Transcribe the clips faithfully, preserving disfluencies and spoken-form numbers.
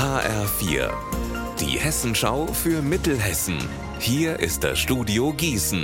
H R vier, die Hessenschau für Mittelhessen. Hier ist das Studio Gießen.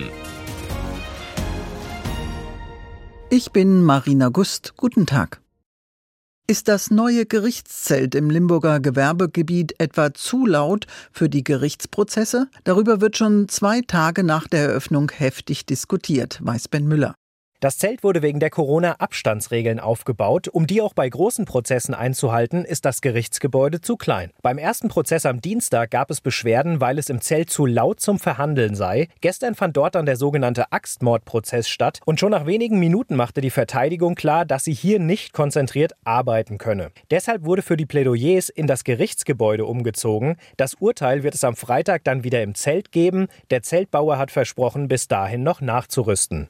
Ich bin Marina Gust. Guten Tag. Ist das neue Gerichtszelt im Limburger Gewerbegebiet etwa zu laut für die Gerichtsprozesse? Darüber wird schon zwei Tage nach der Eröffnung heftig diskutiert, weiß Ben Müller. Das Zelt wurde wegen der Corona-Abstandsregeln aufgebaut. Um die auch bei großen Prozessen einzuhalten, ist das Gerichtsgebäude zu klein. Beim ersten Prozess am Dienstag gab es Beschwerden, weil es im Zelt zu laut zum Verhandeln sei. Gestern fand dort dann der sogenannte Axtmordprozess statt. Und schon nach wenigen Minuten machte die Verteidigung klar, dass sie hier nicht konzentriert arbeiten könne. Deshalb wurde für die Plädoyers in das Gerichtsgebäude umgezogen. Das Urteil wird es am Freitag dann wieder im Zelt geben. Der Zeltbauer hat versprochen, bis dahin noch nachzurüsten.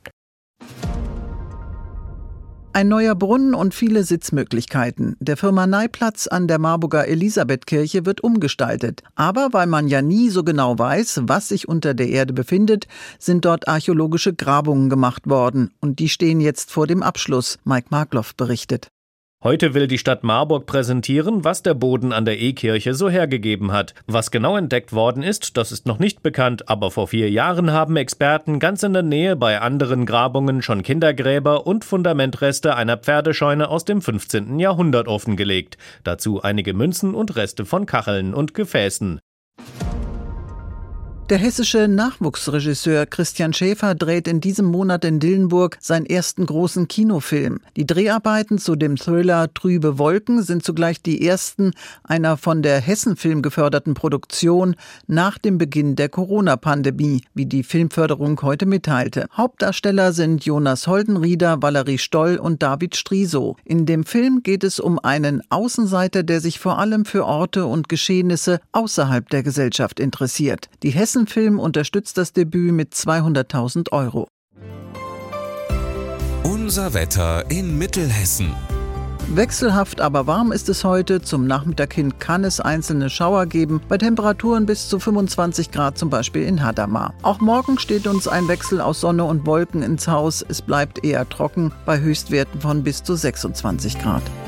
Ein neuer Brunnen und viele Sitzmöglichkeiten. Der Firmaneiplatz an der Marburger Elisabethkirche wird umgestaltet. Aber weil man ja nie so genau weiß, was sich unter der Erde befindet, sind dort archäologische Grabungen gemacht worden. Und die stehen jetzt vor dem Abschluss. Mike Markloff berichtet. Heute will die Stadt Marburg präsentieren, was der Boden an der E-Kirche so hergegeben hat. Was genau entdeckt worden ist, das ist noch nicht bekannt, aber vor vier Jahren haben Experten ganz in der Nähe bei anderen Grabungen schon Kindergräber und Fundamentreste einer Pferdescheune aus dem fünfzehnten Jahrhundert offengelegt. Dazu einige Münzen und Reste von Kacheln und Gefäßen. Der hessische Nachwuchsregisseur Christian Schäfer dreht in diesem Monat in Dillenburg seinen ersten großen Kinofilm. Die Dreharbeiten zu dem Thriller Trübe Wolken sind zugleich die ersten einer von der Hessen-Film geförderten Produktion nach dem Beginn der Corona-Pandemie, wie die Filmförderung heute mitteilte. Hauptdarsteller sind Jonas Holdenrieder, Valerie Stoll und David Strisow. In dem Film geht es um einen Außenseiter, der sich vor allem für Orte und Geschehnisse außerhalb der Gesellschaft interessiert. Die Hessen Film unterstützt das Debüt mit zweihunderttausend Euro. Unser Wetter in Mittelhessen. Wechselhaft, aber warm ist es heute. Zum Nachmittag hin kann es einzelne Schauer geben, bei Temperaturen bis zu fünfundzwanzig Grad, zum Beispiel in Hadamar. Auch morgen steht uns ein Wechsel aus Sonne und Wolken ins Haus. Es bleibt eher trocken bei Höchstwerten von bis zu sechsundzwanzig Grad.